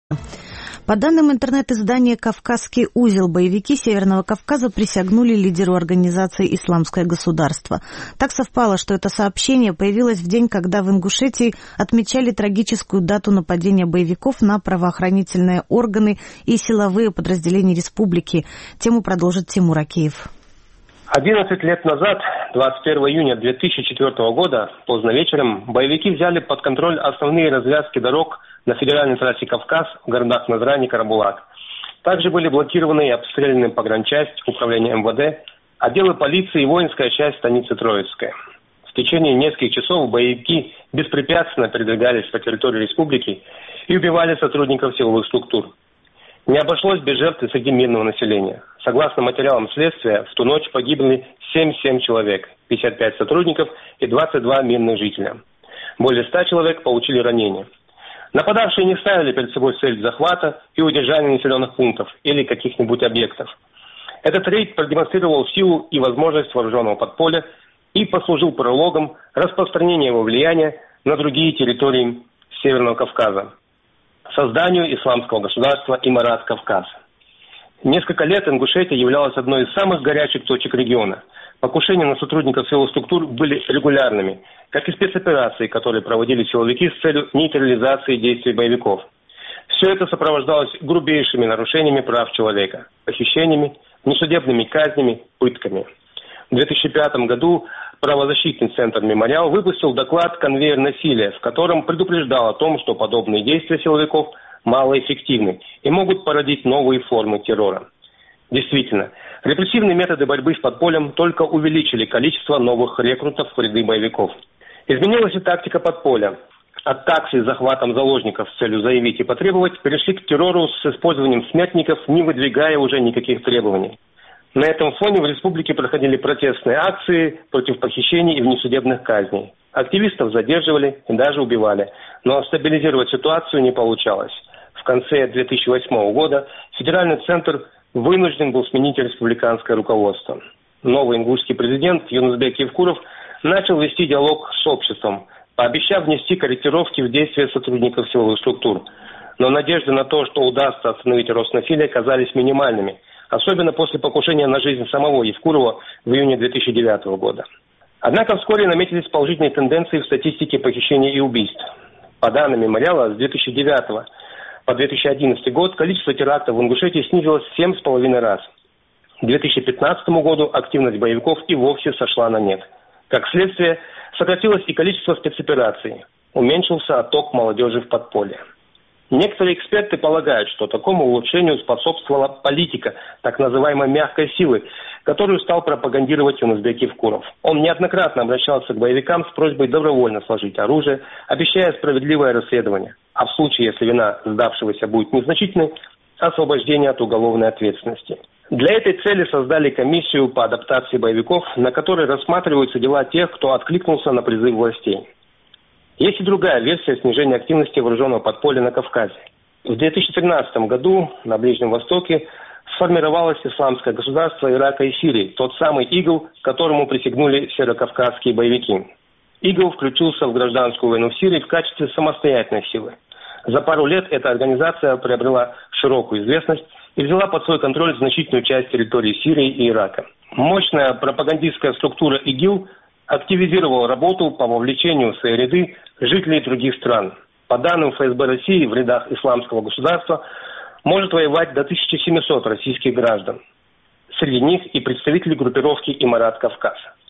По данным интернет-издания «Кавказский узел», боевики Северного Кавказа присягнули лидеру организации «Исламское государство». Так совпало, что это сообщение появилось в день, когда в Ингушетии отмечали трагическую дату нападения боевиков на правоохранительные органы и силовые подразделения республики. Тему продолжит Тимур Акиев. 11 лет назад, 21 июня 2004 года, поздно вечером, боевики взяли под контроль основные развязки дорог на федеральной трассе Кавказ в городах Назрань и Карабулак. Также были блокированы и обстреляны погранчасть, управление МВД, отделы полиции и воинская часть станицы Троицкая. В течение нескольких часов боевики беспрепятственно передвигались по территории республики и убивали сотрудников силовых структур. Не обошлось без жертв среди мирного населения. Согласно материалам следствия, в ту ночь погибли 77 человек, 55 сотрудников и 22 мирных жителя. Более 100 человек получили ранения. Нападавшие не ставили перед собой цель захвата и удержания населенных пунктов или каких-нибудь объектов. Этот рейд продемонстрировал силу и возможность вооруженного подполья и послужил прологом распространения его влияния на другие территории Северного Кавказа, созданию исламского государства Имарат Кавказ. Несколько лет Ингушетия являлась одной из самых горячих точек региона. Покушения на сотрудников силовых структур были регулярными, как и спецоперации, которые проводили силовики с целью нейтрализации действий боевиков. Все это сопровождалось грубейшими нарушениями прав человека, похищениями, несудебными казнями, пытками. В 2005 году правозащитный центр «Мемориал» выпустил доклад «Конвейер насилия», в котором предупреждал о том, что подобные действия силовиков малоэффективны и могут породить новые формы террора. Действительно, репрессивные методы борьбы с подпольем только увеличили количество новых рекрутов в ряды боевиков. Изменилась и тактика подполья. От акций с захватом заложников с целью заявить и потребовать перешли к террору с использованием смертников, не выдвигая уже никаких требований. На этом фоне в республике проходили протестные акции против похищений и внесудебных казней. Активистов задерживали и даже убивали, но стабилизировать ситуацию не получалось. В конце 2008 года федеральный центр вынужден был сменить республиканское руководство. Новый ингушский президент Юнусбек Евкуров начал вести диалог с обществом, пообещав внести корректировки в действия сотрудников силовых структур. Но надежды на то, что удастся остановить рост насилия, казались минимальными, особенно после покушения на жизнь самого Евкурова в июне 2009 года. Однако вскоре наметились положительные тенденции в статистике похищений и убийств. По данным «Мемориала», с 2009 по 2011 год количество терактов в Ингушетии снизилось в 7,5 раз. К 2015 году активность боевиков и вовсе сошла на нет. Как следствие, сократилось и количество спецопераций. Уменьшился отток молодежи в подполье. Некоторые эксперты полагают, что такому улучшению способствовала политика так называемой мягкой силы, которую стал пропагандировать Юнусбек Евкуров. Он неоднократно обращался к боевикам с просьбой добровольно сложить оружие, обещая справедливое расследование, а в случае, если вина сдавшегося будет незначительной, освобождение от уголовной ответственности. Для этой цели создали комиссию по адаптации боевиков, на которой рассматриваются дела тех, кто откликнулся на призыв властей. Есть и другая версия снижения активности вооруженного подполья на Кавказе. В 2013 году на Ближнем Востоке сформировалось исламское государство Ирака и Сирии, тот самый ИГИЛ, которому присягнули северокавказские боевики. ИГИЛ включился в гражданскую войну в Сирии в качестве самостоятельной силы. За пару лет эта организация приобрела широкую известность и взяла под свой контроль значительную часть территории Сирии и Ирака. Мощная пропагандистская структура ИГИЛ активизировала работу по вовлечению в свои ряды жителей других стран. По данным ФСБ России, в рядах исламского государства может воевать до 1700 российских граждан. Среди них и представители группировки «Имарат Кавказ».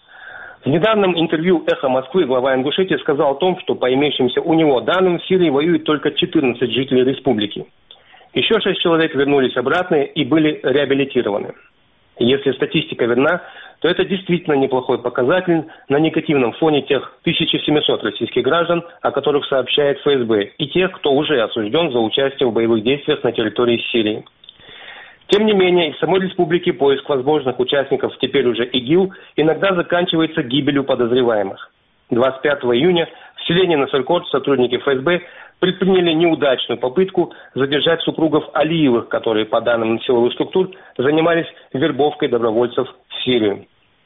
В недавнем интервью «Эхо Москвы» глава Ингушетии сказал о том, что по имеющимся у него данным в Сирии воюют только 14 жителей республики. Еще 6 человек вернулись обратно и были реабилитированы. Если статистика верна, то это действительно неплохой показатель на негативном фоне тех 1700 российских граждан, о которых сообщает ФСБ, и тех, кто уже осужден за участие в боевых действиях на территории Сирии. Тем не менее, и в самой республике поиск возможных участников теперь уже ИГИЛ иногда заканчивается гибелью подозреваемых. 25 июня в селении Насыркорт сотрудники ФСБ предприняли неудачную попытку задержать супругов Алиевых, которые, по данным силовых структур, занимались вербовкой добровольцев в Сирию.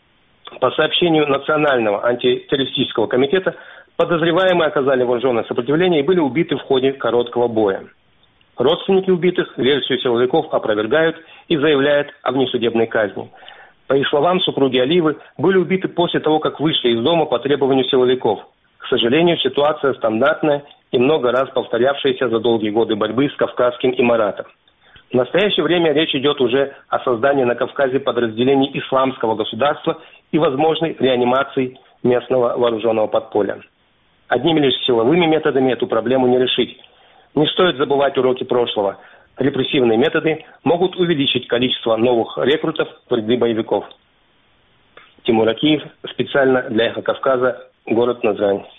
По сообщению Национального антитеррористического комитета, подозреваемые оказали вооруженное сопротивление и были убиты в ходе короткого боя. Родственники убитых версию силовиков опровергают и заявляют о внесудебной казни. По их словам, супруги Алиевы были убиты после того, как вышли из дома по требованию силовиков. К сожалению, ситуация стандартная и много раз повторявшаяся за долгие годы борьбы с Кавказским Имаратом. В настоящее время речь идет уже о создании на Кавказе подразделений исламского государства и возможной реанимации местного вооруженного подполья. Одними лишь силовыми методами эту проблему не решить. Не стоит забывать уроки прошлого. Репрессивные методы могут увеличить количество новых рекрутов в ряды боевиков. Тимур Акиев, специально для «Эхо Кавказа», город Назрань.